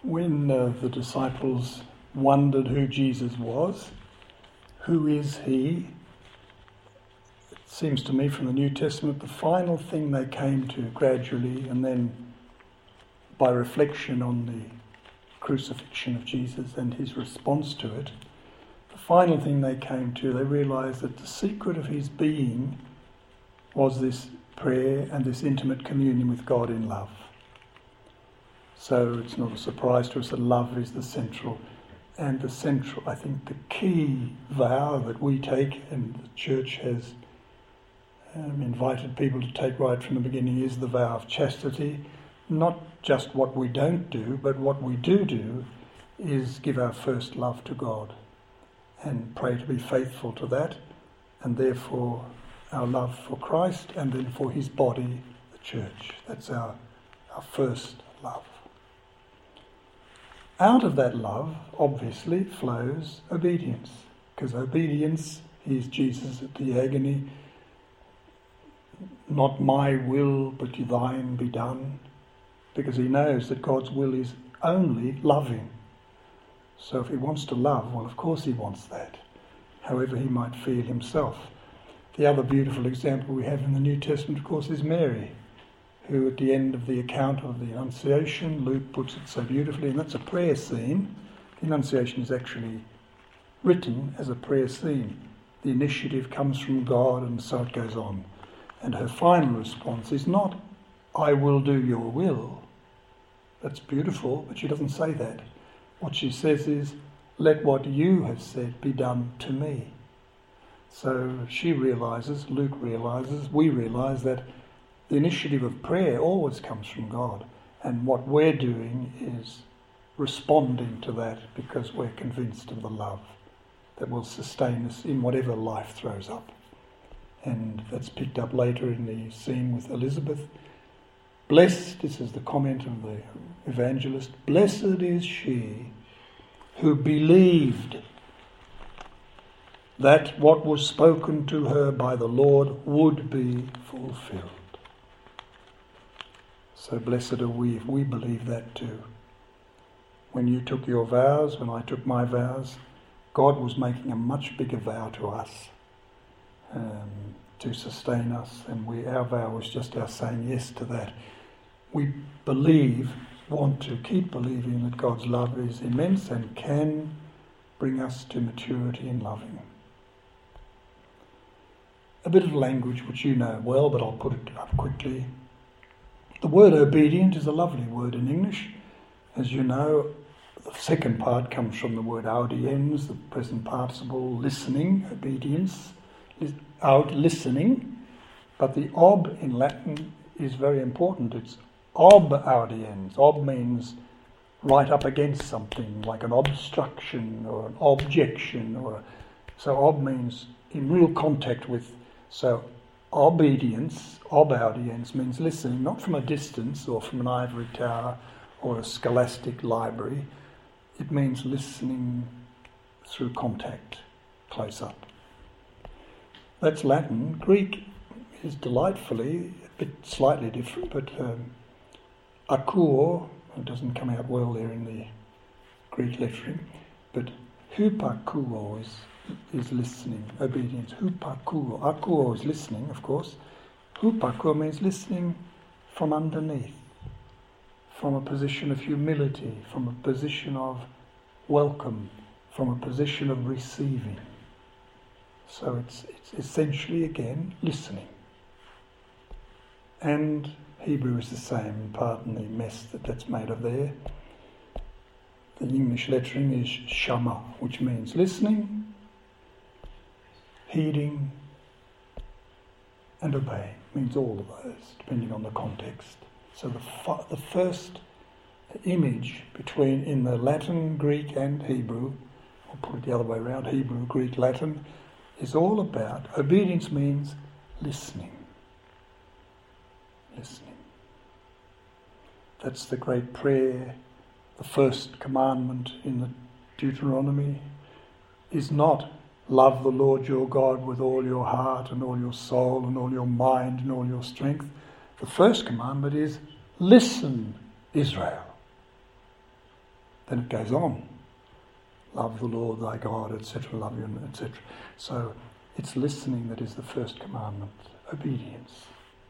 When the disciples wondered who Jesus was, who is he? It seems to me from the New Testament the final thing they came to gradually, and then by reflection on the crucifixion of Jesus and his response to it, the final thing they came to, they realised that the secret of his being was this prayer and this intimate communion with God in love. So it's not a surprise to us that love is the central, I think the key vow that we take, and the church has invited people to take right from the beginning, is the vow of chastity. Not just what we don't do, but what we do is give our first love to God and pray to be faithful to that, and therefore our love for Christ and then for his body, the church. That's our first love. Out of that love, obviously, flows obedience, because obedience is Jesus at the agony. Not my will, but thine be done, because he knows that God's will is only loving. So if he wants to love, well, of course he wants that, however he might feel himself. The other beautiful example we have in the New Testament, of course, is Mary, who at the end of the account of the Annunciation, Luke puts it so beautifully, and that's a prayer scene. The Annunciation is actually written as a prayer scene. The initiative comes from God, and so it goes on. And her final response is not, I will do your will. That's beautiful, but she doesn't say that. What she says is, let what you have said be done to me. So she realises, Luke realises, we realise that the initiative of prayer always comes from God, and what we're doing is responding to that because we're convinced of the love that will sustain us in whatever life throws up. And that's picked up later in the scene with Elizabeth. Blessed, this is the comment of the evangelist, blessed is she who believed that what was spoken to her by the Lord would be fulfilled. So blessed are we if we believe that too. When you took your vows, when I took my vows, God was making a much bigger vow to us, to sustain us, and our vow was just our saying yes to that. We want to keep believing that God's love is immense and can bring us to maturity in loving. A bit of language which you know well, but I'll put it up quickly. The word obedient is a lovely word in English. As you know, the second part comes from the word audiens, the present participle, listening, obedience, listening. But the ob in Latin is very important. It's ob audiens. Ob means right up against something, like an obstruction or an objection. So ob means in real contact with. So obedience, ob audiens, means listening, not from a distance or from an ivory tower or a scholastic library. It means listening through contact, close up. That's Latin. Greek is delightfully, a bit slightly different, but akouo, it doesn't come out well there in the Greek lettering, but hupakouo is listening, obedience. Hupakouo. Akouo is listening, of course. Hupakouo means listening from underneath, from a position of humility, from a position of welcome, from a position of receiving. So it's essentially, again, listening. And Hebrew is the same, pardon the mess that's made of there. The English lettering is shama, which means listening, heeding, and obeying. It means all of those, depending on the context. So the first image in the Latin, Greek and Hebrew, I'll put it the other way around, Hebrew, Greek, Latin, is all about, obedience means listening. Listening. That's the great prayer. The first commandment in the Deuteronomy is not love the Lord your God with all your heart and all your soul and all your mind and all your strength. The first commandment is listen, Israel. Then it goes on. Love the Lord thy God, etc., love you, etc. So it's listening that is the first commandment, obedience.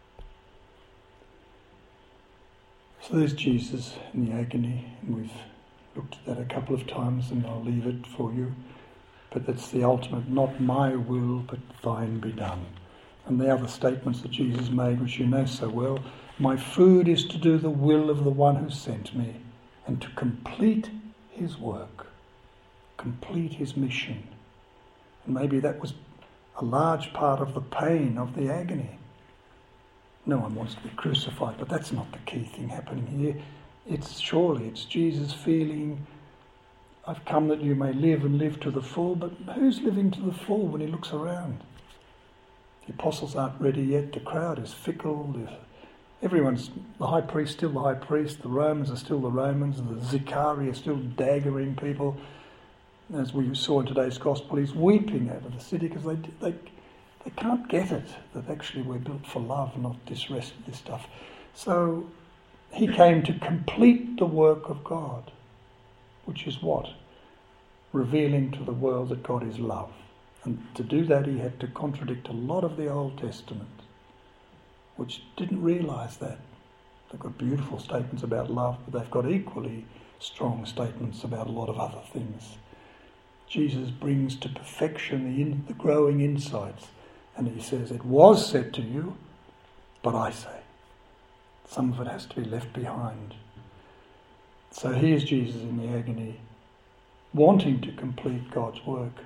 So there's Jesus in the agony, and we've looked at that a couple of times, and I'll leave it for you. But that's the ultimate, not my will, but thine be done. And the other statements that Jesus made, which you know so well, my food is to do the will of the one who sent me, and to complete his work, complete his mission. And maybe that was a large part of the pain of the agony. No one wants to be crucified, but that's not the key thing happening here. It's Jesus feeling, I've come that you may live and live to the full, but who's living to the full when he looks around? The apostles aren't ready yet, the crowd is fickle, everyone's, the high priest still the high priest, the Romans are still the Romans, the Zachari are still daggering people. As we saw in today's gospel, he's weeping over the city because they can't get it, that actually we're built for love, not this rest of this stuff. So he came to complete the work of God, which is what? Revealing to the world that God is love. And to do that he had to contradict a lot of the Old Testament, which didn't realise that. They've got beautiful statements about love, but they've got equally strong statements about a lot of other things. Jesus brings to perfection the growing insights. And he says, it was said to you, but I say. Some of it has to be left behind. So here's Jesus in the agony, wanting to complete God's work.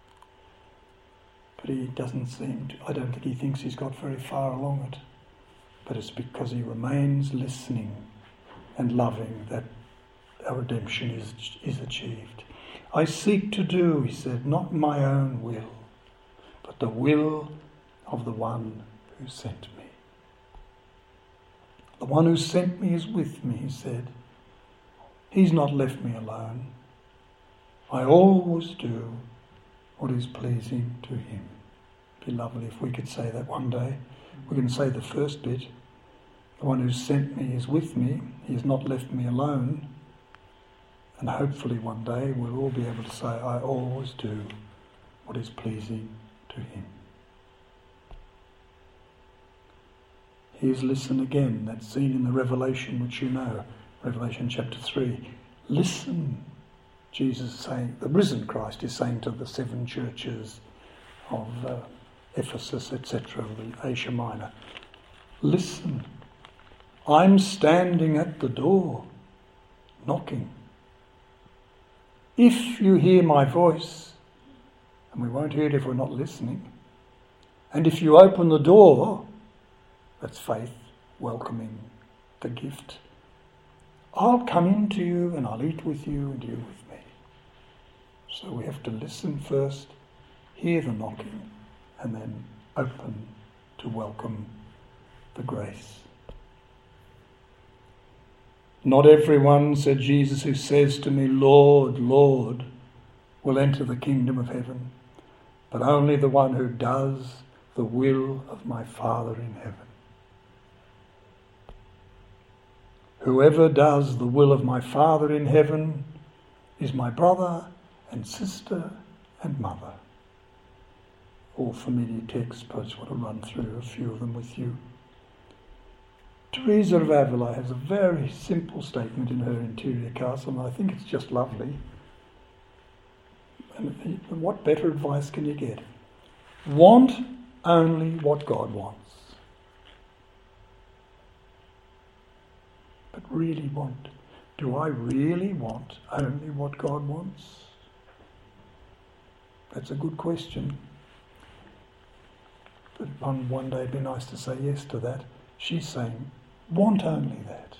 But he doesn't seem to, I don't think he thinks he's got very far along it. But it's because he remains listening and loving that our redemption is achieved. I seek to do, he said, not my own will, but the will of the one who sent me. The one who sent me is with me, he said. He's not left me alone. I always do what is pleasing to him. It'd be lovely if we could say that one day. We can say the first bit. The one who sent me is with me. He has not left me alone. And hopefully one day we'll all be able to say, I always do what is pleasing to him. Here's listen again. That's seen in the Revelation, which you know, Revelation chapter 3. Listen, Jesus is saying, the risen Christ is saying to the 7 churches of Ephesus, etc., the Asia Minor. Listen, I'm standing at the door, knocking. If you hear my voice, and we won't hear it if we're not listening, and if you open the door, that's faith, welcoming the gift, I'll come into you and I'll eat with you and you with me. So we have to listen first, hear the knocking, and then open to welcome the grace. Not everyone, said Jesus, who says to me, Lord, Lord, will enter the kingdom of heaven, but only the one who does the will of my Father in heaven. Whoever does the will of my Father in heaven is my brother and sister and mother. All familiar texts, but I just want to run through a few of them with you. Teresa of Avila has a very simple statement in her Interior Castle, and I think it's just lovely. And what better advice can you get? Want only what God wants. But really want. Do I really want only what God wants? That's a good question. But one day it'd be nice to say yes to that. She's saying, want only that.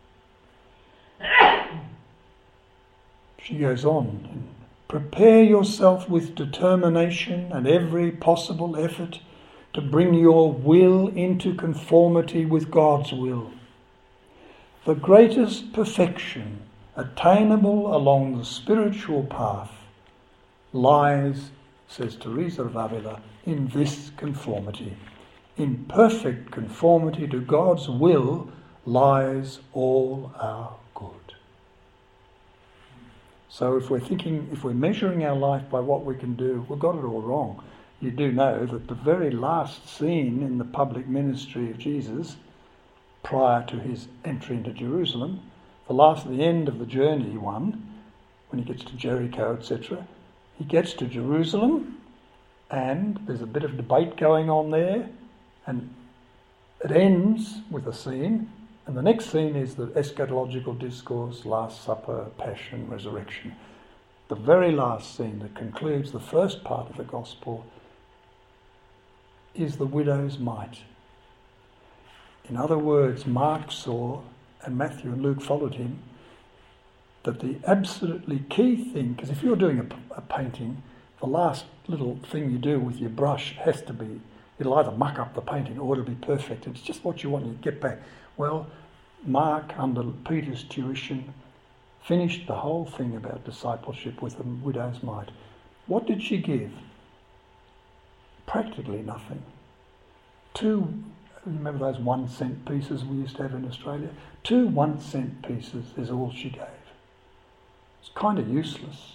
She goes on, prepare yourself with determination and every possible effort to bring your will into conformity with God's will. The greatest perfection attainable along the spiritual path lies, says Teresa of Avila, in this conformity. In perfect conformity to God's will lies all our good. So if we're measuring our life by what we can do, we've got it all wrong. You do know that the very last scene in the public ministry of Jesus, prior to his entry into Jerusalem, the end of the journey when he gets to Jericho, etc., he gets to Jerusalem and there's a bit of debate going on there, and it ends with a scene, and the next scene is the eschatological discourse, Last Supper, Passion, Resurrection. The very last scene that concludes the first part of the Gospel is the widow's mite. In other words, Mark saw, and Matthew and Luke followed him, that the absolutely key thing, because if you're doing a painting, the last little thing you do with your brush has to be, it'll either muck up the painting or it'll be perfect. It's just what you want to get back. Well, Mark, under Peter's tuition, finished the whole thing about discipleship with the widow's mite. What did she give? Practically nothing. Remember those 1 cent pieces we used to have in Australia? 2 1 cent pieces is all she gave. It's kind of useless.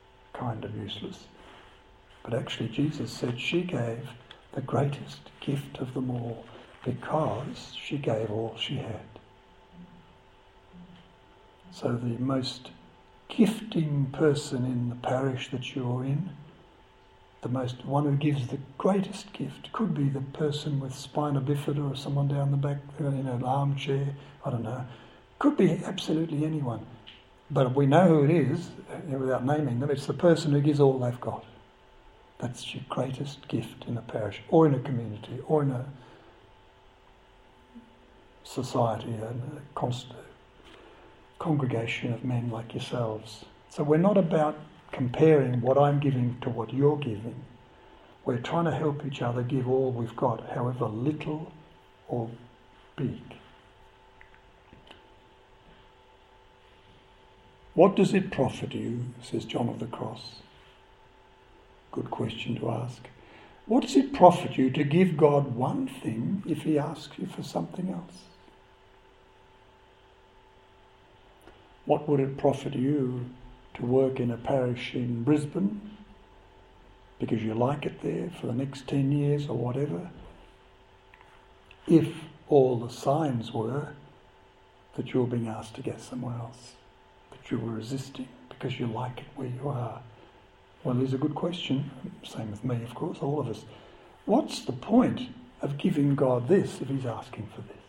But actually Jesus said she gave the greatest gift of them all because she gave all she had. So the most gifting person in the parish that you're in, one who gives the greatest gift, could be the person with spina bifida or someone down the back in an armchair, I don't know. Could be absolutely anyone. But we know who it is, without naming them. It's the person who gives all they've got. That's your greatest gift in a parish, or in a community, or in a society, a congregation of men like yourselves. So we're not about comparing what I'm giving to what you're giving. We're trying to help each other give all we've got, however little or big. What does it profit you, says John of the Cross? Good question to ask. What does it profit you to give God one thing if he asks you for something else? What would it profit you to work in a parish in Brisbane because you like it there for the next 10 years or whatever, if all the signs were that you're being asked to get somewhere else, that you were resisting because you like it where you are? Well, it's a good question. Same with me, of course, all of us. What's the point of giving God this if he's asking for this?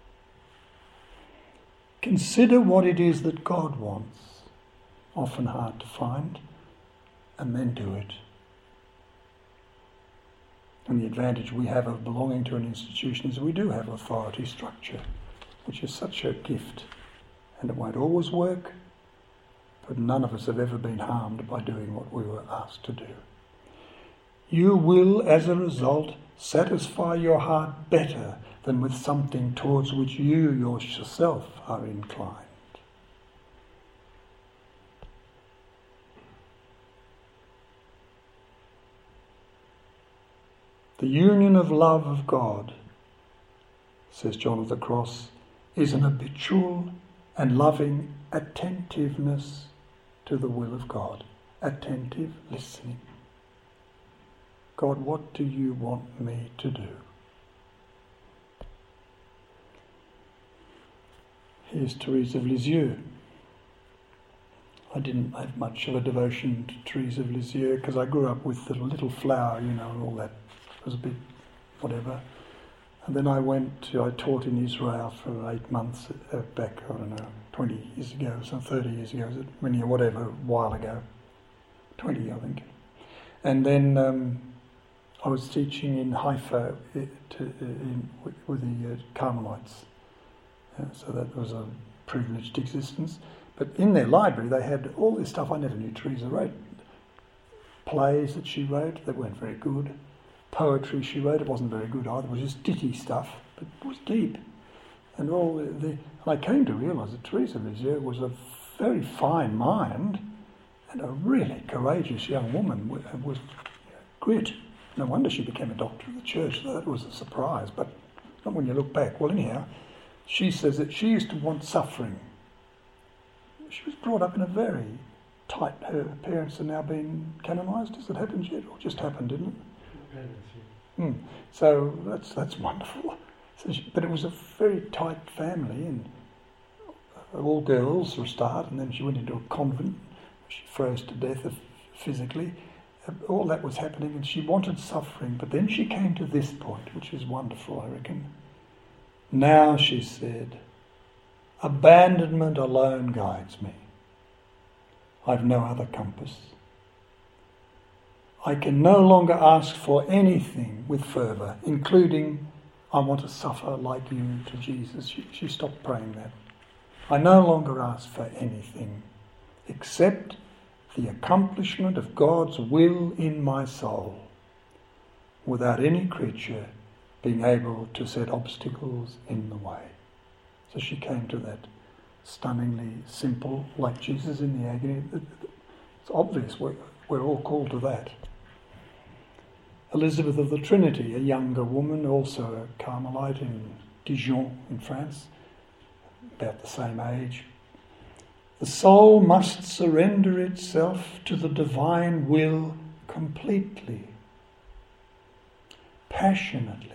Consider what it is that God wants, often hard to find, and then do it. And the advantage we have of belonging to an institution is we do have authority structure, which is such a gift. And it won't always work, but none of us have ever been harmed by doing what we were asked to do. You will, as a result, satisfy your heart better than with something towards which you yourself are inclined. The union of love of God, says John of the Cross, is an habitual and loving attentiveness to the will of God. Attentive listening. God, what do you want me to do? Here's Therese of Lisieux. I didn't have much of a devotion to Therese of Lisieux because I grew up with the little flower, and all that. It was a bit whatever. And then I taught in Israel for 8 months back, 20 years ago, some 30 years ago, whatever, a while ago. 20, I think. And then I was teaching in Haifa with the Carmelites. So that was a privileged existence. But in their library they had all this stuff I never knew Teresa wrote. Plays that she wrote that weren't very good. Poetry she wrote, it wasn't very good either. It was just ditty stuff, but it was deep. And I came to realise that Therese of Lisieux was a very fine mind and a really courageous young woman with grit. No wonder she became a doctor of the church. That was a surprise, but not when you look back. Well, anyhow, she says that she used to want suffering. She was brought up in a very her parents are now being canonised. Has it happened yet, or just happened, didn't it? So that's wonderful. But it was a very tight family, and all girls for a start, and then she went into a convent. She froze to death physically. All that was happening, and she wanted suffering. But then she came to this point, which is wonderful, I reckon. Now, she said, abandonment alone guides me. I've no other compass. I can no longer ask for anything with fervour, including, I want to suffer like you to Jesus. She stopped praying that. I no longer ask for anything except the accomplishment of God's will in my soul, without any creature being able to set obstacles in the way. So she came to that stunningly simple, like Jesus in the agony. It's obvious we're all called to that. Elizabeth of the Trinity, a younger woman, also a Carmelite in Dijon in France, about the same age. The soul must surrender itself to the divine will completely, passionately,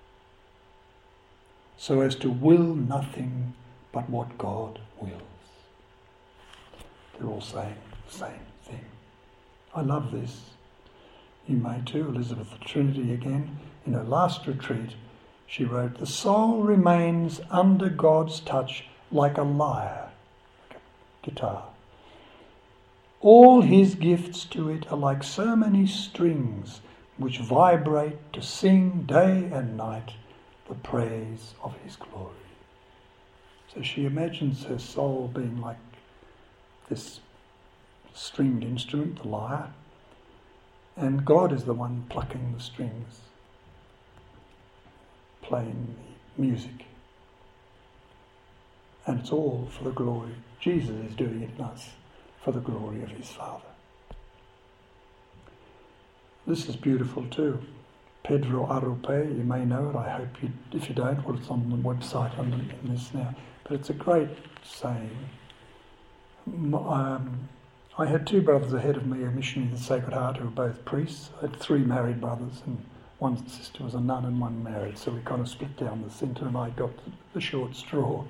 so as to will nothing but what God wills. They're all saying the same thing. I love this. You may too. Elizabeth the Trinity again. In her last retreat, she wrote, the soul remains under God's touch like a lyre, like a guitar. All his gifts to it are like so many strings which vibrate to sing day and night the praise of his glory. So she imagines her soul being like this stringed instrument, the lyre, and God is the one plucking the strings, playing the music. And it's all for the glory. Jesus is doing it in us for the glory of his Father. This is beautiful too. Pedro Arrupe, you may know it, I hope you, if you don't, well, it's on the website under this now. But it's a great saying. I had two brothers ahead of me, a missionary of the Sacred Heart, who were both priests. I had three married brothers, and one sister was a nun and one married. So we kind of split down the centre, and I got the short straw.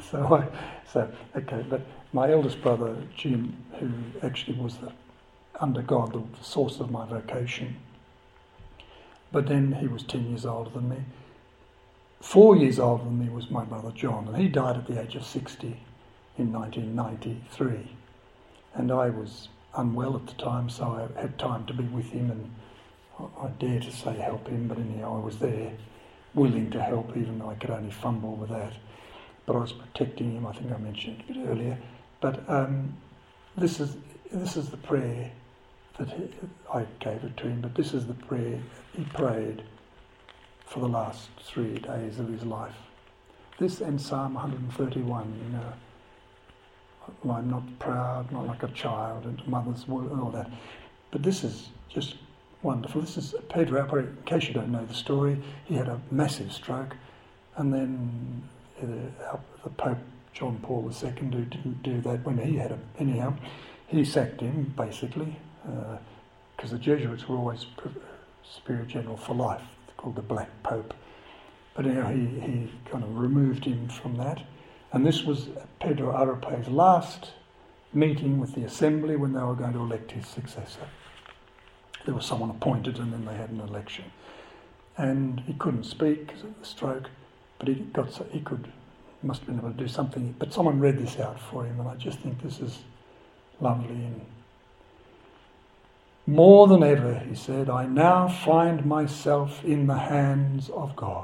But my eldest brother, Jim, who actually was under God, the source of my vocation. But then he was 10 years older than me. 4 years older than me was my brother John, and he died at the age of 60 in 1993. And I was unwell at the time, so I had time to be with him, and I dare to say help him, but anyhow I was there, willing to help, even though I could only fumble with that. But I was protecting him, I think I mentioned it a bit earlier. But this is the prayer that I gave it to him, but this is the prayer he prayed for the last 3 days of his life. This and Psalm 131, I'm not proud, not like a child, and mother's word and all that. But this is just wonderful. This is Pedro Arrupe. In case you don't know the story, he had a massive stroke, and then the Pope John Paul II, who didn't do that when he had anyhow, he sacked him basically, because the Jesuits were always Superior General for life, called the Black Pope. But anyhow, he kind of removed him from that. And this was Pedro Arrupe's last meeting with the Assembly when they were going to elect his successor. There was someone appointed, and then they had an election. And he couldn't speak because of the stroke, but he must have been able to do something. But someone read this out for him, and I just think this is lovely. And more than ever, he said, I now find myself in the hands of God.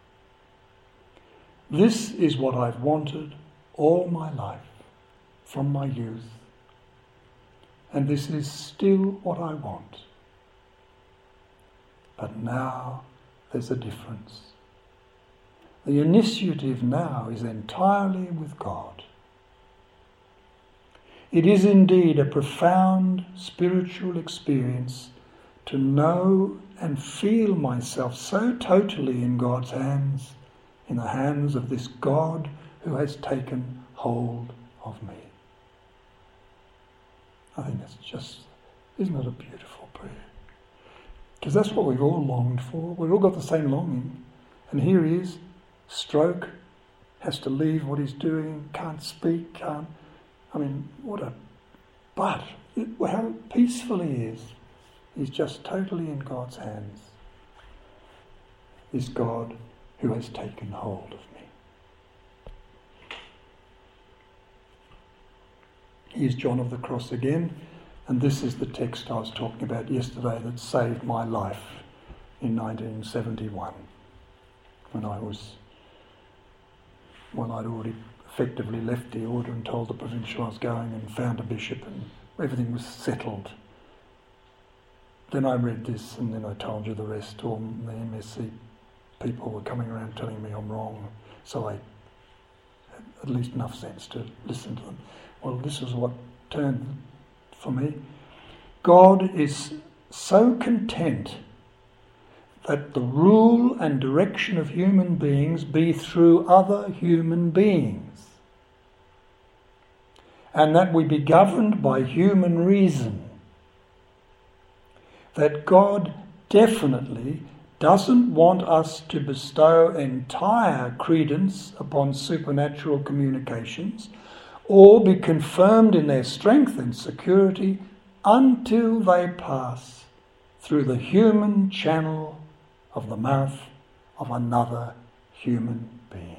This is what I've wanted all my life, from my youth. And this is still what I want. But now there's a difference. The initiative now is entirely with God. It is indeed a profound spiritual experience to know and feel myself so totally in God's hands, in the hands of this God who has taken hold of me. I think that's just, isn't it a beautiful prayer? Because that's what we've all longed for. We've all got the same longing. And here he is, stroke, has to leave what he's doing, can't speak, but how peaceful he is. He's just totally in God's hands. This God who has taken hold of me. Here's John of the Cross again, and this is the text I was talking about yesterday that saved my life in 1971, when I'd already effectively left the order and told the provincial I was going and found a bishop and everything was settled. Then I read this and then I told you the rest. All the MSC people were coming around telling me I'm wrong, so I had at least enough sense to listen to them. Well, this is what turned for me. God is so content that the rule and direction of human beings be through other human beings, and that we be governed by human reason. That God definitely doesn't want us to bestow entire credence upon supernatural communications or be confirmed in their strength and security until they pass through the human channel of the mouth of another human being.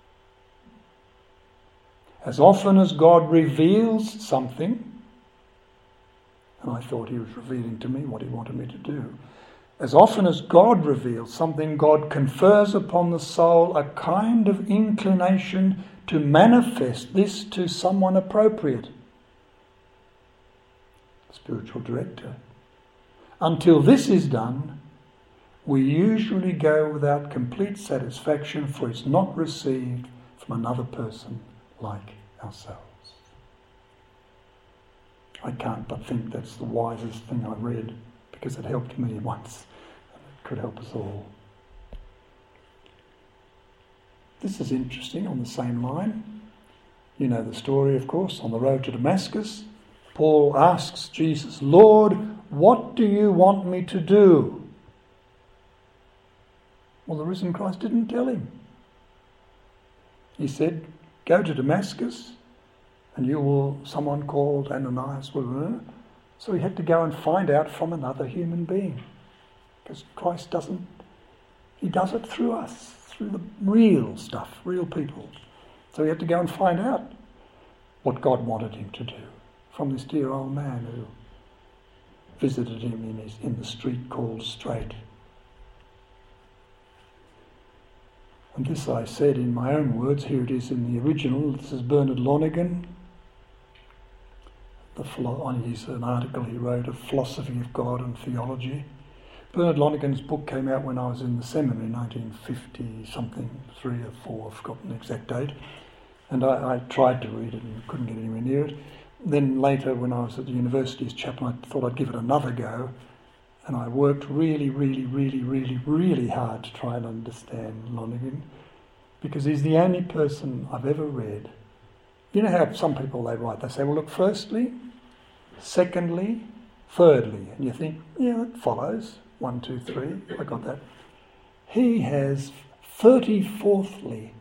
As often as God reveals something, and I thought he was revealing to me what he wanted me to do, as often as God reveals something, God confers upon the soul a kind of inclination to manifest this to someone appropriate. Spiritual director. Until this is done, we usually go without complete satisfaction, for it's not received from another person like ourselves. I can't but think that's the wisest thing I read, because it helped me once and it could help us all. This is interesting on the same line. You know the story, of course. On the road to Damascus, Paul asks Jesus, "Lord, what do you want me to do?" Well, the risen Christ didn't tell him. He said, "Go to Damascus and someone called Ananias will." So he had to go and find out from another human being. Because Christ does it through us, through the real stuff, real people. So he had to go and find out what God wanted him to do from this dear old man who visited him in the street called Straight. And this I said in my own words, here it is in the original. This is Bernard Lonergan. He's an article he wrote, A Philosophy of God and Theology. Bernard Lonergan's book came out when I was in the seminary, 1950-something, 3 or 4, I've forgotten the exact date. And I tried to read it and couldn't get anywhere near it. Then later, when I was at the university as chaplain, I thought I'd give it another go. And I worked really, really, really, really, really hard to try and understand Lonergan, because he's the only person I've ever read. You know how some people they say, well, look, firstly, secondly, thirdly. And you think, yeah, it follows. 1, 2, 3, I got that. He has 34thly.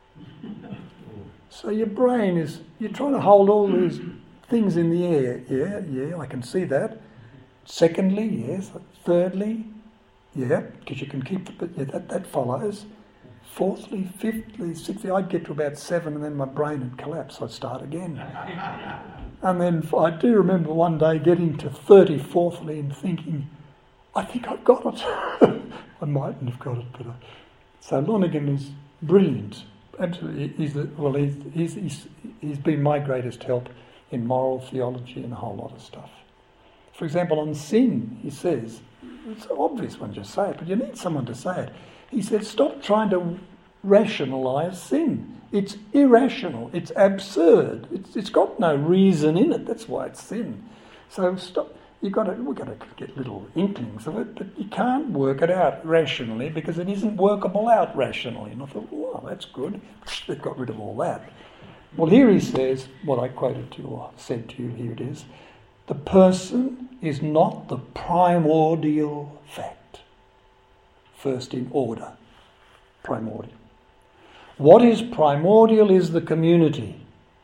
So your brain you're trying to hold all these things in the air. Yeah, I can see that. Secondly, yes. Thirdly, yeah, because you can keep that follows. Fourthly, fifthly, sixthly, I'd get to about 7 and then my brain would collapse. I'd start again. And then I do remember one day getting to 34thly and thinking, I think I've got it. I mightn't have got it, but so Lonergan is brilliant. Absolutely, he's been my greatest help in moral theology and a whole lot of stuff. For example, on sin, he says, it's obvious when you say it, but you need someone to say it. He said, stop trying to rationalise sin. It's irrational. It's absurd. It's got no reason in it. That's why it's sin. So stop. We've got to get little inklings of it, but you can't work it out rationally because it isn't workable out rationally. And I thought, wow, that's good. They've got rid of all that. Well, here he says, what I quoted to you or said to you, here it is. The person is not the primordial fact. First in order. Primordial. What is primordial is the community.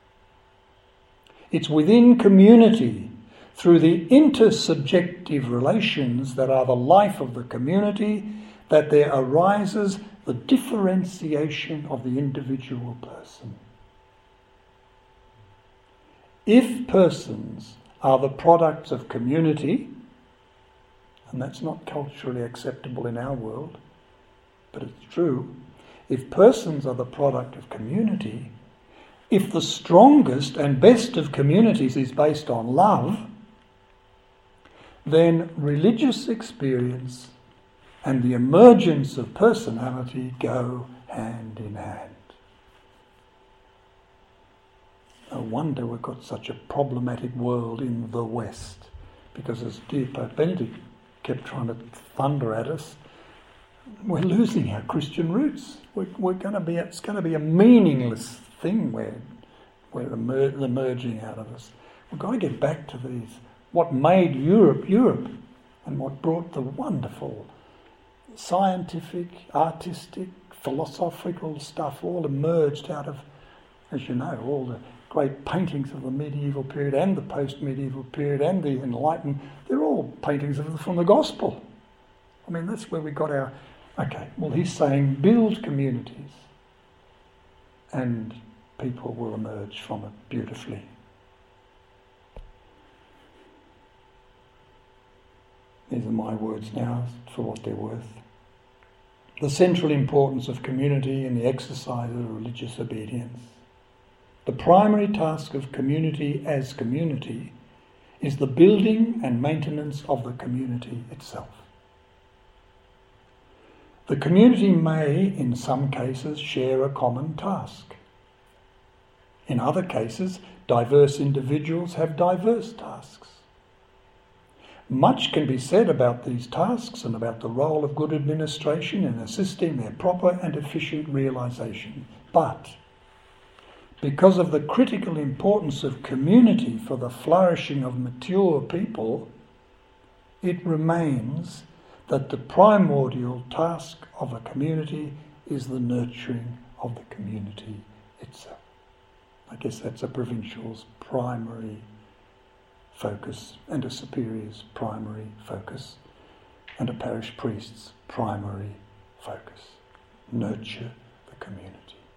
It's within community, through the intersubjective relations that are the life of the community, that there arises the differentiation of the individual person. If persons are the products of community, and that's not culturally acceptable in our world, but it's true, if persons are the product of community, if the strongest and best of communities is based on love, then religious experience and the emergence of personality go hand in hand. No wonder we've got such a problematic world in the West, because as dear Pope Benedict kept trying to thunder at us, we're losing our Christian roots. It's going to be a meaningless thing we're emerging out of us. We've got to get back to these, what made Europe Europe, and what brought the wonderful scientific, artistic, philosophical stuff all emerged out of, as you know, all the great paintings of the medieval period and the post-medieval period and the Enlightenment. They're all paintings from the Gospel. I mean, that's where we got our... Okay, well, he's saying build communities and people will emerge from it beautifully. These are my words now for what they're worth. The central importance of community in the exercise of religious obedience. The primary task of community as community is the building and maintenance of the community itself. The community may, in some cases, share a common task. In other cases, diverse individuals have diverse tasks. Much can be said about these tasks and about the role of good administration in assisting their proper and efficient realisation. But because of the critical importance of community for the flourishing of mature people, it remains that the primordial task of a community is the nurturing of the community itself. I guess that's a provincial's primary focus, and a superior's primary focus, and a parish priest's primary focus. Nurture the community.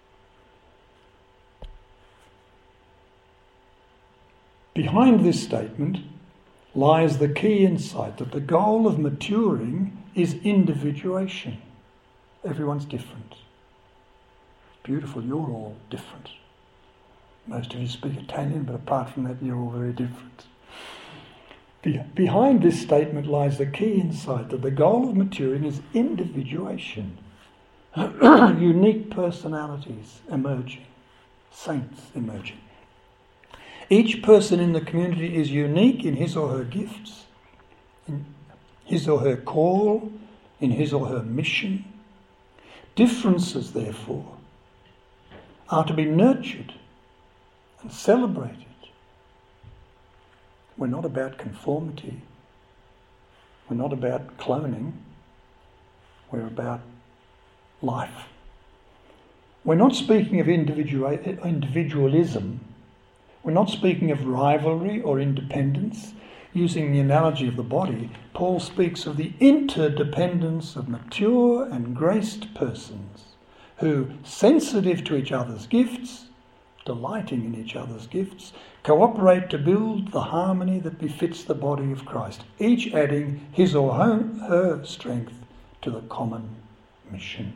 Behind this statement lies the key insight that the goal of maturing is individuation. Everyone's different. It's beautiful, you're all different. Most of you speak Italian, but apart from that, you're all very different. Behind this statement lies the key insight that the goal of maturing is individuation. Unique personalities emerging, saints emerging. Each person in the community is unique in his or her gifts, in his or her call, in his or her mission. Differences, therefore, are to be nurtured and celebrated. We're not about conformity. We're not about cloning. We're about life. We're not speaking of individualism. We're not speaking of rivalry or independence. Using the analogy of the body, Paul speaks of the interdependence of mature and graced persons who, sensitive to each other's gifts, delighting in each other's gifts, cooperate to build the harmony that befits the body of Christ, each adding his or her strength to the common mission.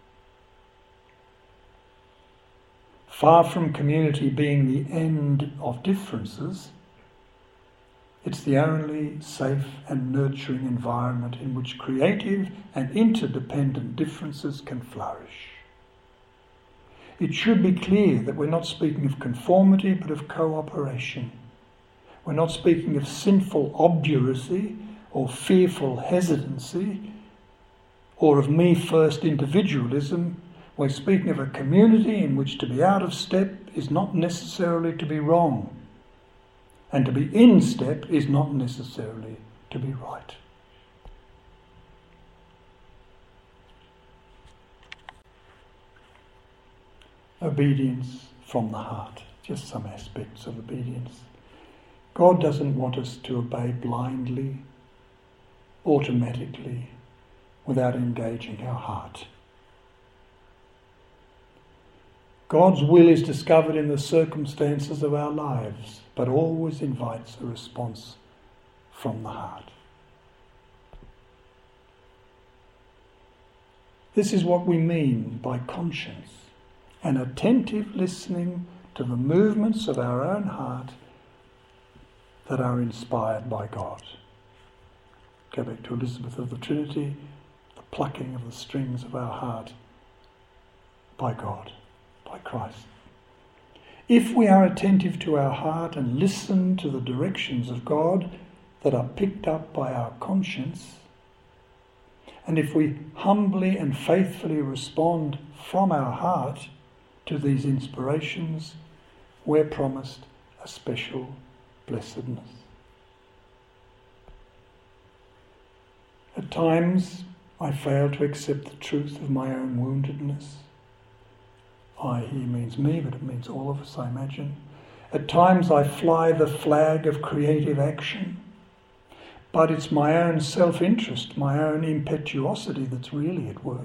Far from community being the end of differences, it's the only safe and nurturing environment in which creative and interdependent differences can flourish. It should be clear that we're not speaking of conformity, but of cooperation. We're not speaking of sinful obduracy or fearful hesitancy or of me-first individualism. We're speaking of a community in which to be out of step is not necessarily to be wrong. And to be in step is not necessarily to be right. Obedience from the heart, just some aspects of obedience. God doesn't want us to obey blindly, automatically, without engaging our heart. God's will is discovered in the circumstances of our lives, but always invites a response from the heart. This is what we mean by conscience, an attentive listening to the movements of our own heart that are inspired by God. Go back to Elizabeth of the Trinity, the plucking of the strings of our heart by God, by Christ. If we are attentive to our heart and listen to the directions of God that are picked up by our conscience, and if we humbly and faithfully respond from our heart to these inspirations, we're promised a special blessedness. At times, I fail to accept the truth of my own woundedness. I here means me, but it means all of us, I imagine. At times I fly the flag of creative action, but it's my own self-interest, my own impetuosity that's really at work.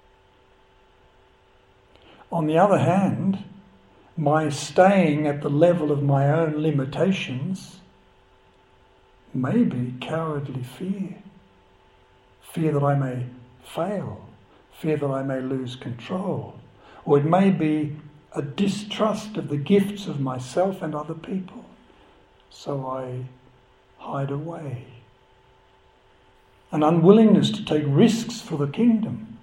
On the other hand, my staying at the level of my own limitations may be cowardly fear. Fear that I may fail, fear that I may lose control, or it may be a distrust of the gifts of myself and other people. So I hide away. An unwillingness to take risks for the kingdom.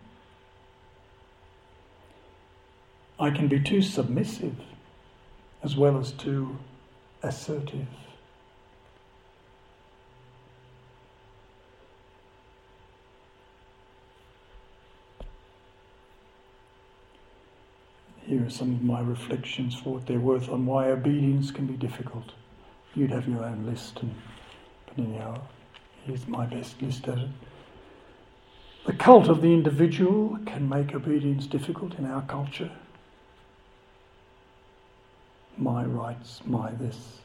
I can be too submissive as well as too assertive. Here are some of my reflections for what they're worth on why obedience can be difficult. You'd have your own list, but anyhow, here's my best list at it. The cult of the individual can make obedience difficult in our culture. My rights, my this.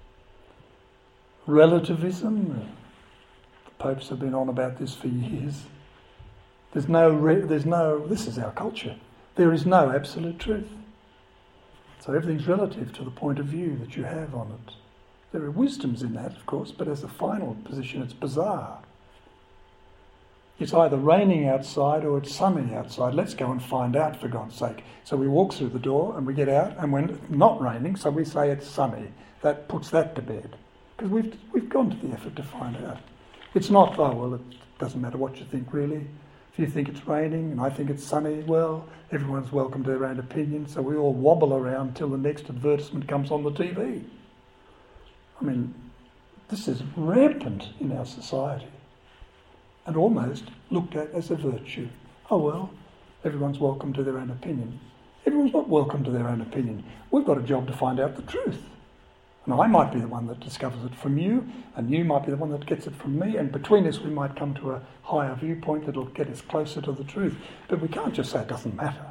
Relativism, the popes have been on about this for years. This is our culture. There is no absolute truth. So everything's relative to the point of view that you have on it. There are wisdoms in that, of course, but as a final position, it's bizarre. It's either raining outside or it's sunny outside. Let's go and find out, for God's sake. So we walk through the door and we get out, and when it's not raining, so we say it's sunny. That puts that to bed. Because we've gone to the effort to find out. It's not, oh, well, it doesn't matter what you think, really. If you think it's raining and I think it's sunny, well, everyone's welcome to their own opinion, so we all wobble around till the next advertisement comes on the TV. I mean, this is rampant in our society and almost looked at as a virtue. Oh well, everyone's welcome to their own opinion. Everyone's not welcome to their own opinion. We've got a job to find out the truth. And I might be the one that discovers it from you, and you might be the one that gets it from me, and between us we might come to a higher viewpoint that'll get us closer to the truth. But we can't just say it doesn't matter.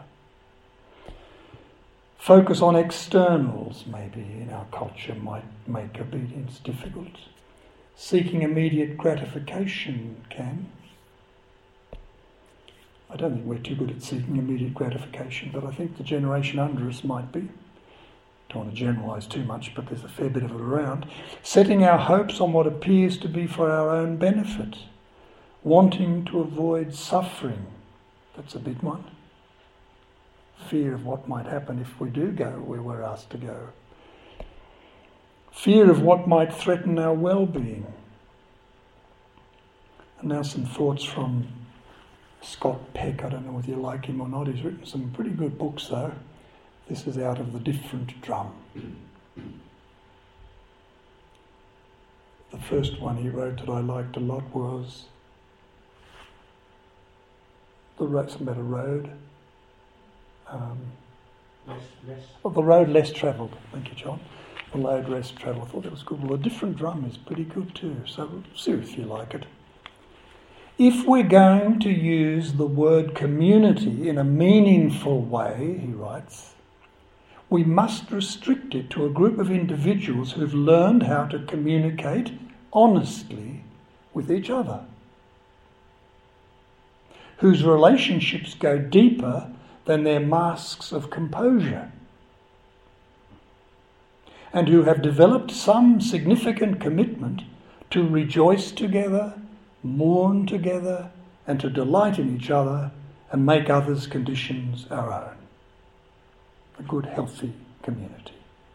Focus on externals, maybe, in our culture might make obedience difficult. Seeking immediate gratification can. I don't think we're too good at seeking immediate gratification, but I think the generation under us might be. Don't want to generalise too much, but there's a fair bit of it around. Setting our hopes on what appears to be for our own benefit. Wanting to avoid suffering. That's a big one. Fear of what might happen if we do go where we're asked to go. Fear of what might threaten our well-being. And now some thoughts from Scott Peck. I don't know whether you like him or not. He's written some pretty good books, though. This is out of The Different Drum. The first one he wrote that I liked a lot was something about a road. The road less travelled. Thank you, John. the low dress travel. I thought that was good. Well, a different drum is pretty good too, so see if you like it. If we're going to use the word community in a meaningful way, he writes, we must restrict it to a group of individuals who've learned how to communicate honestly with each other, whose relationships go deeper than their masks of composure, and who have developed some significant commitment to rejoice together, mourn together, and to delight in each other and make others' conditions our own. A good, healthy community.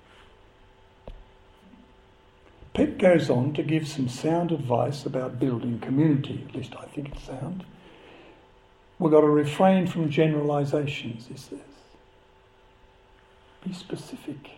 Pep goes on to give some sound advice about building community, at least I think it's sound. We've got to refrain from generalisations, he says. Be specific.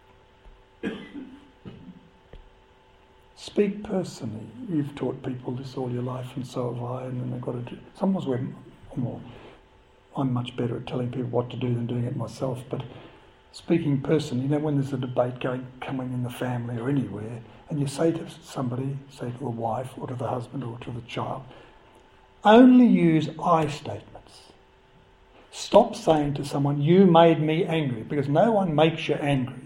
Speak personally. You've taught people this all your life, and so have I, and then they've got to do. Sometimes I'm much better at telling people what to do than doing it myself, but speaking personally, when there's a debate coming in the family or anywhere, and you say to somebody, say to the wife or to the husband or to the child, only use I statements. Stop saying to someone, you made me angry, because no one makes you angry.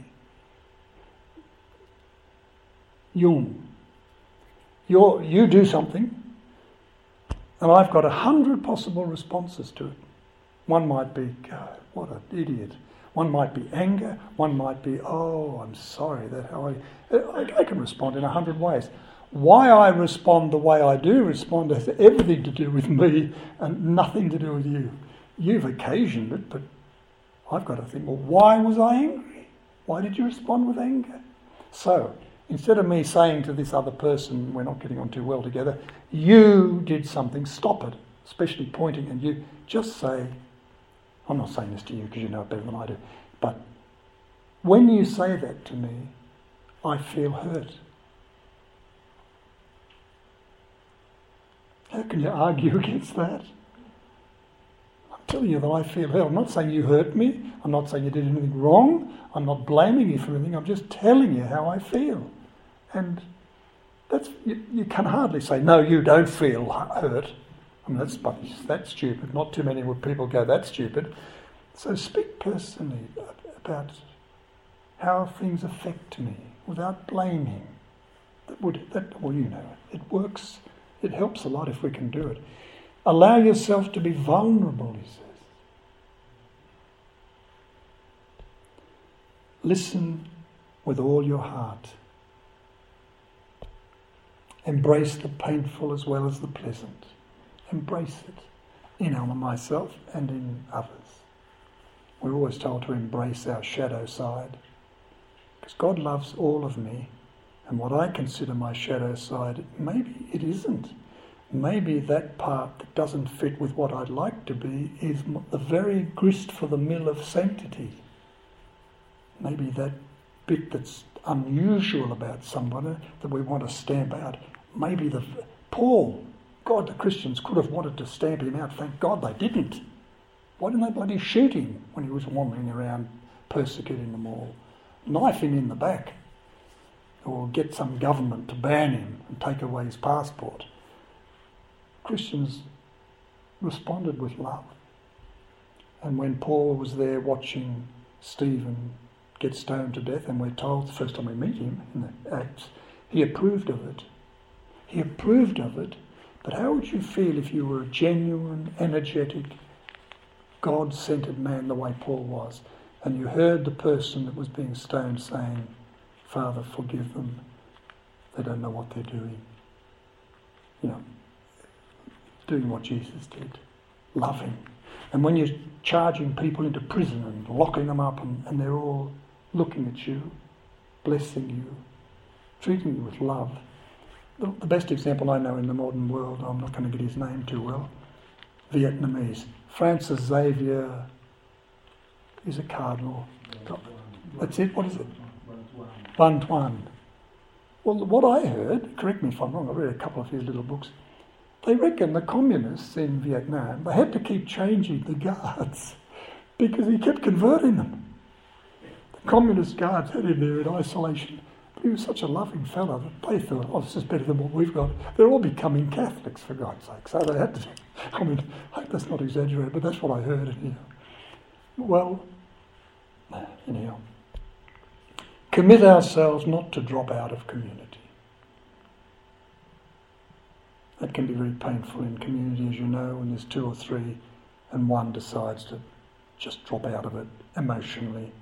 Jung, you do something, and I've got 100 possible responses to it. One might be, God, what an idiot. One might be anger. One might be, oh, I'm sorry. I can respond in 100 ways. Why I respond the way I do respond has everything to do with me and nothing to do with you. You've occasioned it, but I've got to think, well, why was I angry? Why did you respond with anger? So, instead of me saying to this other person, we're not getting on too well together, you did something, stop it, especially pointing at you. Just say, I'm not saying this to you because you know it better than I do, but when you say that to me, I feel hurt. How can you argue against that? I'm telling you that I feel hurt. I'm not saying you hurt me. I'm not saying you did anything wrong. I'm not blaming you for anything. I'm just telling you how I feel. And you can hardly say, no, you don't feel hurt. I mean, that's stupid. Not too many people go, that's stupid. So speak personally about how things affect me without blaming. It works. It helps a lot if we can do it. Allow yourself to be vulnerable, he says. Listen with all your heart. Embrace the painful as well as the pleasant. Embrace it in myself and in others. We're always told to embrace our shadow side, because God loves all of me, and what I consider my shadow side, maybe it isn't. Maybe that part that doesn't fit with what I'd like to be is the very grist for the mill of sanctity. Maybe that bit that's unusual about somebody that we want to stamp out. Maybe Paul, God, the Christians could have wanted to stamp him out. Thank God they didn't. Why didn't they bloody shoot him when he was wandering around persecuting them all? Knife him in the back. Or get some government to ban him and take away his passport. Christians responded with love. And when Paul was there watching Stephen get stoned to death, and we're told the first time we meet him in the Acts, he approved of it. He approved of it, but how would you feel if you were a genuine, energetic, God-centred man the way Paul was, and you heard the person that was being stoned saying, Father, forgive them, they don't know what they're doing. Doing what Jesus did, loving. And when you're charging people into prison and locking them up and they're all looking at you, blessing you, treating you with love. The best example I know in the modern world, I'm not going to get his name too well, Vietnamese. Francis Xavier is a cardinal. That's it, what is it? Van Thuan. Well, what I heard, correct me if I'm wrong, I read a couple of his little books, they reckon the communists in Vietnam, they had to keep changing the guards because he kept converting them. Communist guards had him there in isolation. But he was such a loving fellow that they thought, oh, this is better than what we've got. They're all becoming Catholics, for God's sake. So they had to, I mean, I hope that's not exaggerated, but that's what I heard in here. Well, anyhow. Commit ourselves not to drop out of community. That can be very painful in community, as you know, when there's two or three and one decides to just drop out of it emotionally.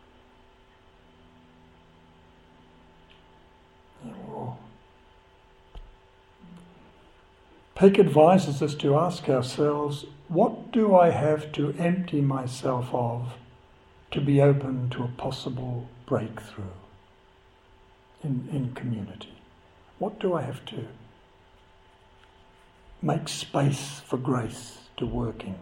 Peck advises us to ask ourselves, what do I have to empty myself of to be open to a possible breakthrough in community? What do I have to make space for grace to work in me?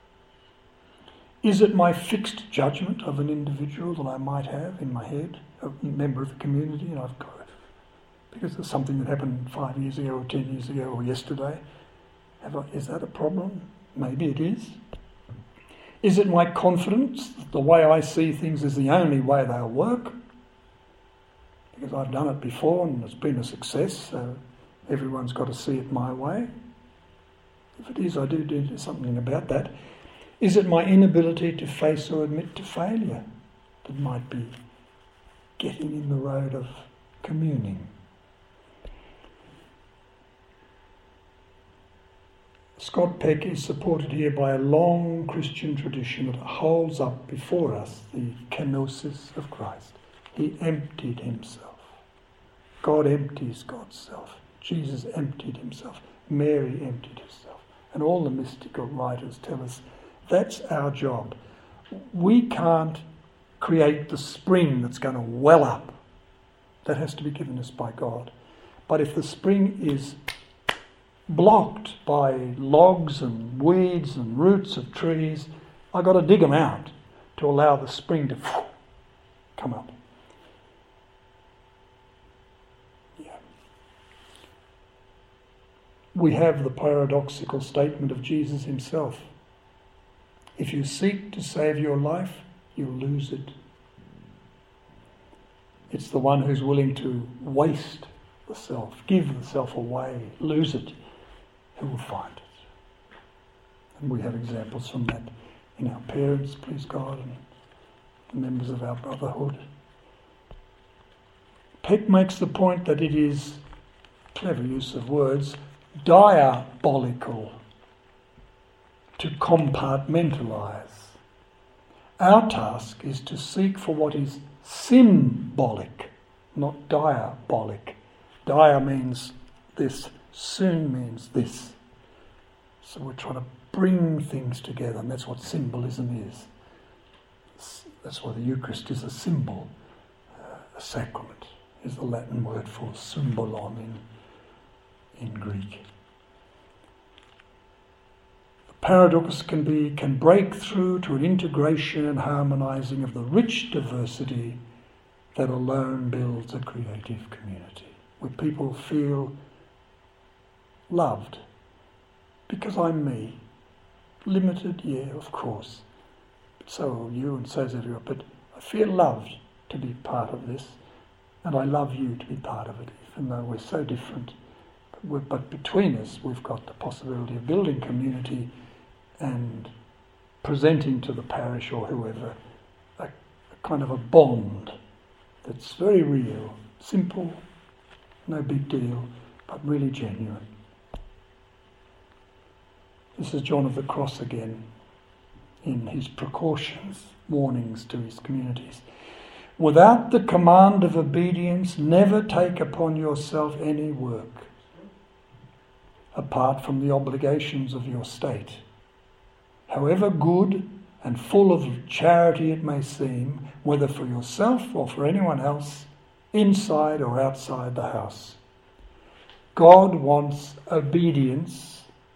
Is it my fixed judgment of an individual that I might have in my head, a member of the community, and I've got it because it's something that happened 5 years ago or 10 years ago or yesterday? Is that a problem? Maybe it is. Is it my confidence that the way I see things is the only way they'll work? Because I've done it before and it's been a success, so everyone's got to see it my way. If it is, I do something about that. Is it my inability to face or admit to failure that might be getting in the road of communing? Scott Peck is supported here by a long Christian tradition that holds up before us the kenosis of Christ. He emptied himself. God empties God's self. Jesus emptied himself. Mary emptied herself. And all the mystical writers tell us that's our job. We can't create the spring that's going to well up. That has to be given us by God. But if the spring is blocked by logs and weeds and roots of trees, I've got to dig them out to allow the spring to come up. Yeah. We have the paradoxical statement of Jesus himself. If you seek to save your life, you'll lose it. It's the one who's willing to waste the self, give the self away, lose it, who will find it. And we have examples from that in our parents, please God, and the members of our brotherhood. Peck makes the point that it is, clever use of words, diabolical to compartmentalise. Our task is to seek for what is symbolic, not diabolic. Dia means this, soon means this. So we're trying to bring things together, and that's what symbolism is. That's why the Eucharist is a symbol. A sacrament is the Latin word for symbolon in Greek. The paradox can break through to an integration and harmonising of the rich diversity that alone builds a creative community, where people feel loved, because I'm me. Limited, yeah, of course. But so are you and so is everyone. But I feel loved to be part of this, and I love you to be part of it, even though we're so different. But between us, we've got the possibility of building community and presenting to the parish or whoever a kind of a bond that's very real, simple, no big deal, but really genuine. This is John of the Cross again, in his precautions, warnings to his communities. Without the command of obedience, never take upon yourself any work, apart from the obligations of your state. However good and full of charity it may seem, whether for yourself or for anyone else, inside or outside the house. God wants obedience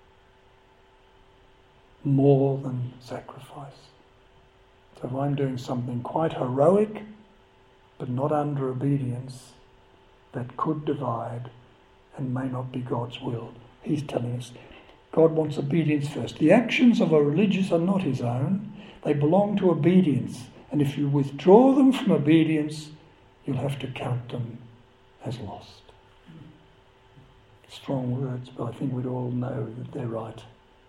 more than sacrifice. So if I'm doing something quite heroic, but not under obedience, that could divide and may not be God's will, he's telling us God wants obedience first. The actions of a religious are not his own. They belong to obedience And if you withdraw them from obedience, you'll have to count them as lost. Strong words, but I think we'd all know that they're right.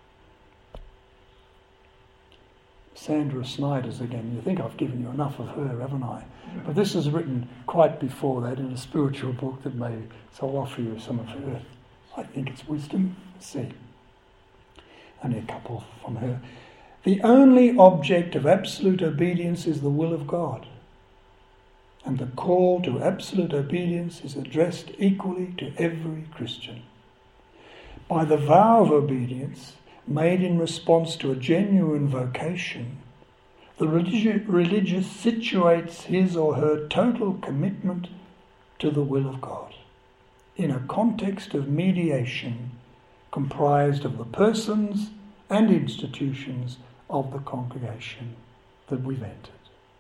Sandra Snyder's again. You think I've given you enough of her, haven't I? But this is written quite before that in a spiritual book that may, so I'll offer you some of her. I think it's wisdom. See. Only a couple from her. The only object of absolute obedience is the will of God. And the call to absolute obedience is addressed equally to every Christian. By the vow of obedience, made in response to a genuine vocation, the religious situates his or her total commitment to the will of God in a context of mediation comprised of the persons and institutions of the congregation that we've entered.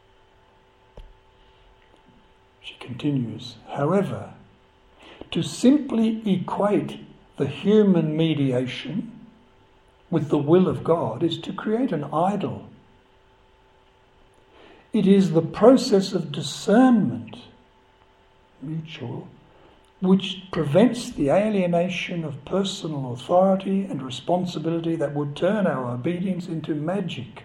She continues, however, to simply equate the human mediation with the will of God is to create an idol. It is the process of discernment, mutual, which prevents the alienation of personal authority and responsibility that would turn our obedience into magic.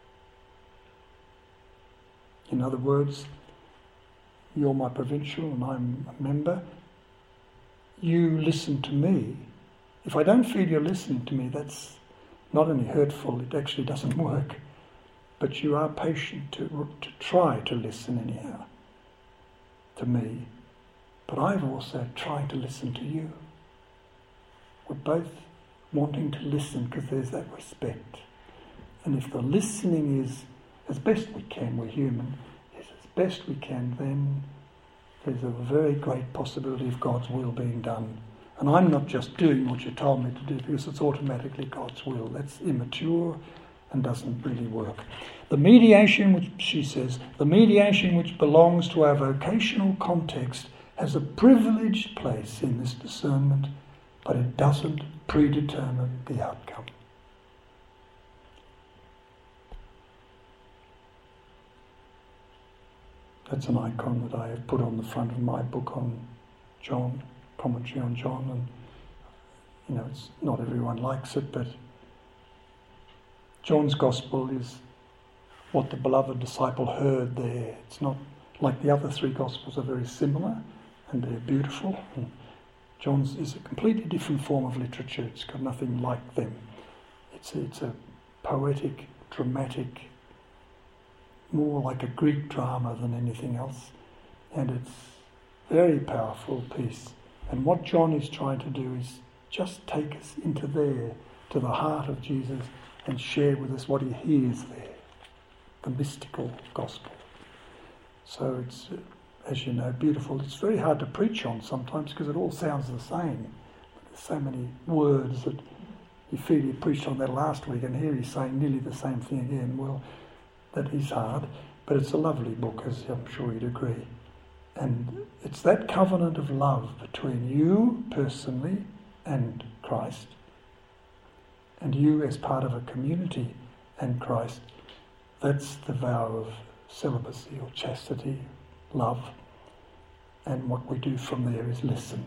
In other words, you're my provincial and I'm a member. You listen to me. If I don't feel you're listening to me, that's not only hurtful, it actually doesn't work. But you are patient to try to listen anyhow to me. But I'm also trying to listen to you. We're both wanting to listen because there's that respect. And if the listening is as best we can, we're human, is as best we can, then there's a very great possibility of God's will being done. And I'm not just doing what you told me to do because it's automatically God's will. That's immature and doesn't really work. The mediation, which she says, the mediation which belongs to our vocational context has a privileged place in this discernment, but it doesn't predetermine the outcome. That's an icon that I have put on the front of my book on John, commentary on John, and it's not everyone likes it, but John's Gospel is what the beloved disciple heard there. It's not like the other three Gospels are very similar and they're beautiful. And John's is a completely different form of literature. It's got nothing like them. It's a poetic, dramatic, more like a Greek drama than anything else. And it's a very powerful piece. And what John is trying to do is just take us into there, to the heart of Jesus, and share with us what he hears there, the mystical gospel. So it's, as you know, beautiful. It's very hard to preach on sometimes because it all sounds the same. There's so many words that you feel you preached on that last week, and here he's saying nearly the same thing again. Well, that is hard, but it's a lovely book, as I'm sure you'd agree. And it's that covenant of love between you personally and Christ, and you as part of a community and Christ. That's the vow of celibacy or chastity, love. And what we do from there is listen.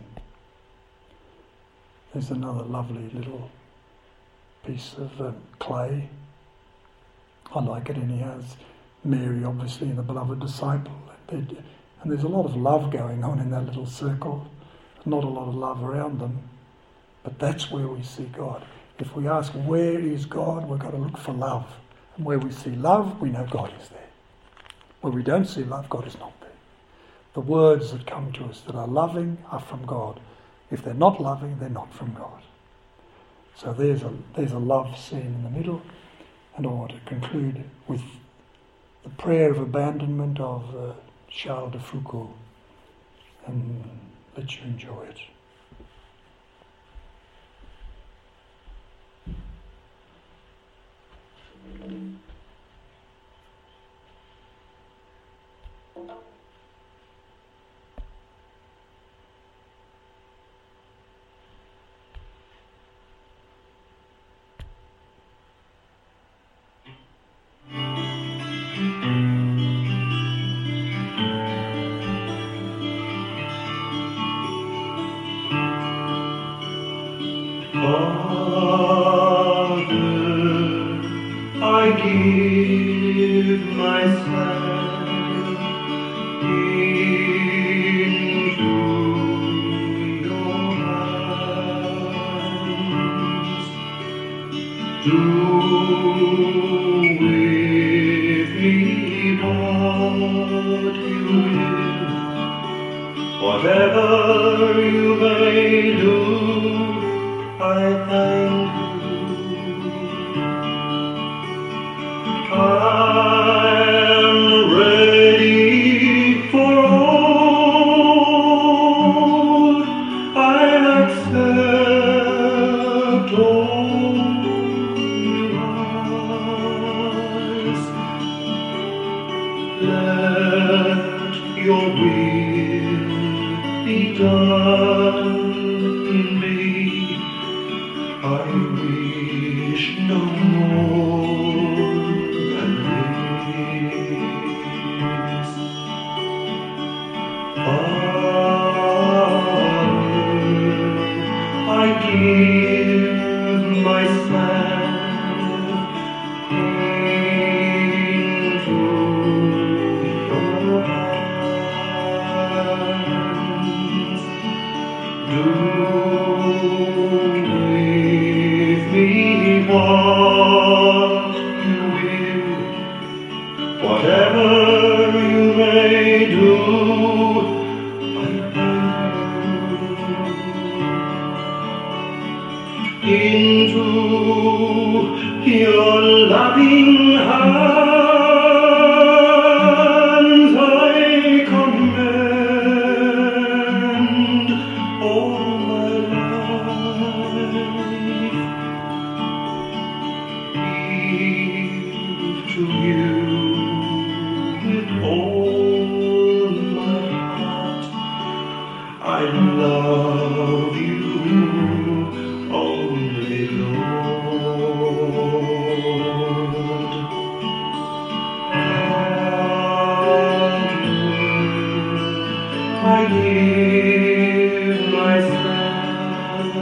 There's another lovely little piece of clay. I like it anyhow. It's Mary, obviously, and the beloved disciple. And there's a lot of love going on in that little circle. Not a lot of love around them. But that's where we see God. If we ask, where is God? We've got to look for love. And where we see love, we know God is there. Where we don't see love, God is not there. The words that come to us that are loving are from God. If they're not loving, they're not from God. So there's a love scene in the middle. And I want to conclude with the prayer of abandonment of Charles de Foucault, and let you enjoy it. Father, I give myself into your hands. Do with me what you will, whatever you may do, I thank you. I'm ready for all. I accept all you ask. Let your will be done in me. I wish no more than this. Father, I give myself into your hands. Do with me what you will, whatever you may do, I thank you. Into your loving hands I commend all my life. Give to you with all my heart. I love you only, Lord. I give myself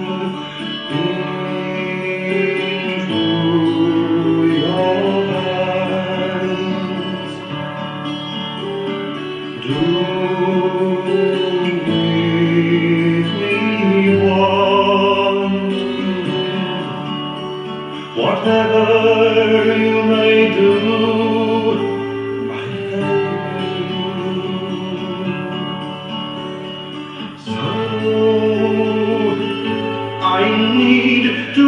into your hands. Do with me what you will, whatever you may do, I thank you. So I need to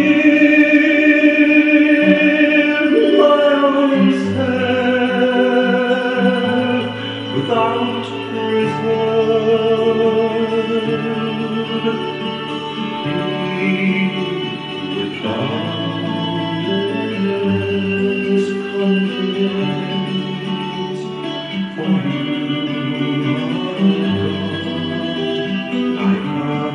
give my own self without reserve. With boundless confidence, for you are God,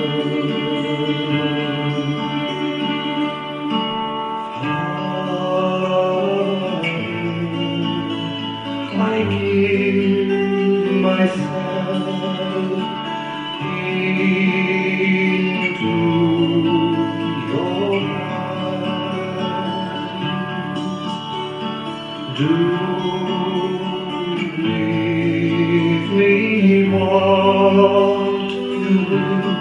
I give myself into your hands. Do with me what you will,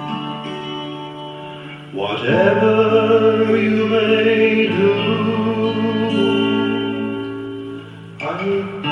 whatever you may do, I